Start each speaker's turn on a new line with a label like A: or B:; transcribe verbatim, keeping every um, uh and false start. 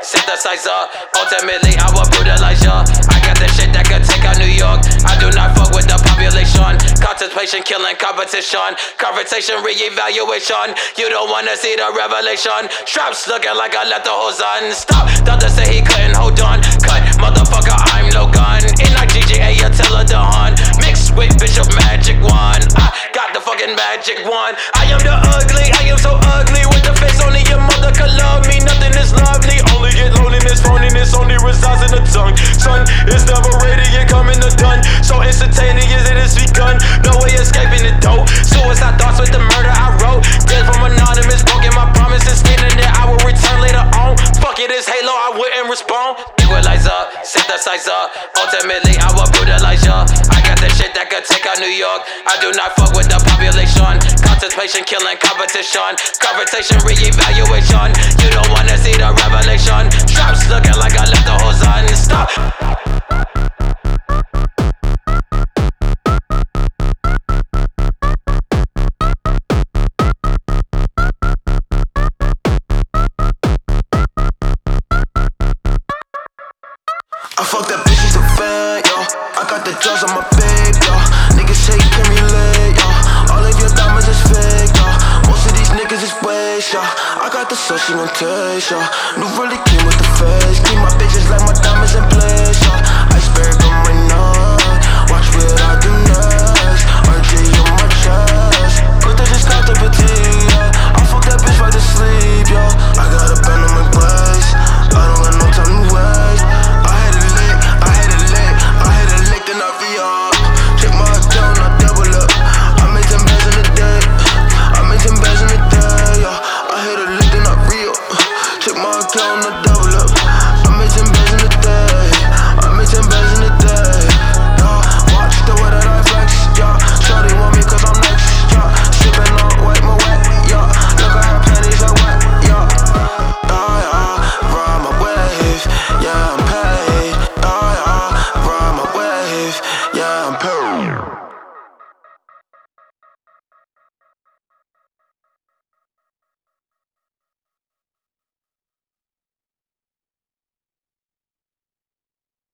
A: synthesizer. Ultimately, I will brutalize ya. I got the shit that could take out New York. I do not fuck with the population. Contemplation, killing competition. Conversation, re-evaluation. You don't wanna see the revelation. Straps looking like I left the hose on. Stop, doctor say he couldn't hold on. Cut, motherfucker, I'm no gun. In I G G A, Attila the Hun. Mixed with Bishop Magic One. I got the fucking magic one. I am the ugly, I am so ugly. With the face only your mother could love me. Nothing is lovely, only get loneliness. Phoniness only resides in the tongue. Son, it's never radiant, coming to done. So instantaneous, it is begun. No way escaping it though. Suicide thoughts with the murder I wrote. Dead from anonymous, broken my promises. Stating that I will return later on. Fuck it, it's Halo, I wouldn't respond. Equalizer, synthesizer. Ultimately, I will brutalize ya. I got the shit that could take out New York. I do not fuck with the population. Contemplation, killing competition. Conversation, re-evaluation. You don't wanna see the revelation. Straps looking like I left the hose on. Stop.
B: I fuck that bitch, she's a fan, yo. I got the jaws on my babe, yo. Niggas say you can relate, yo. All of your diamonds is fake, yo. Most of these niggas is waste, yo. I got the sauce, she gon' taste, yo. New really clean with the face. Keep my bitches like my diamonds in place, yo. Iceberg on my nose. Watch what I do next. R J on my chest. Put that just got the fatigue, yo. I fuck that bitch right to sleep, yo. I got a band on my waist. I don't got no time to waste. Then I re-up. Check my account, I double up. I made ten bands in a day. I made ten bands in a day, yeah. I hit a lick, then I re-up. Check my account, I double up. I made ten bands in a day. I made ten bands in a day, yeah. Watch the way that I flex, yeah. Shawty want me cause I'm next, yeah. Sippin' on white, my wet, yeah. Look at her panties, like wet, yeah. Yeah, yeah. Ride my wave, yeah, I'm paid. Yeah, I'm Perry.